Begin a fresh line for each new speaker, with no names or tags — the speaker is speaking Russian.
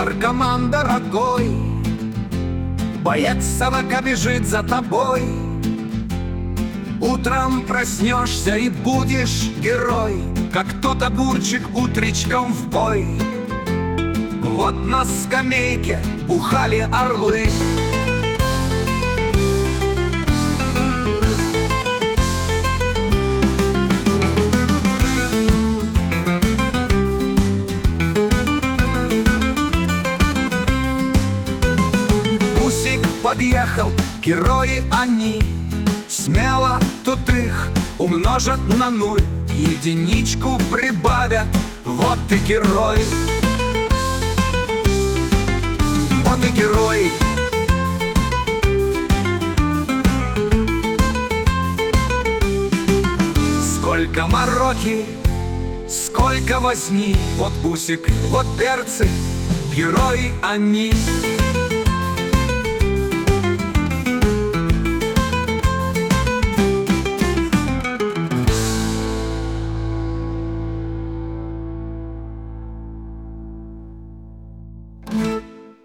наркоман дорогой, боец собака бежит за тобой. Утром проснешься и будешь герой, как тот огурчик утречком в бой. Вот на скамейке бухали орлы, подъехал, герои они. Смело тут их умножат на нуль, единичку прибавят, вот и герой. Вот и герой. Сколько мороки, сколько возни, вот бусик, вот перцы, герои они.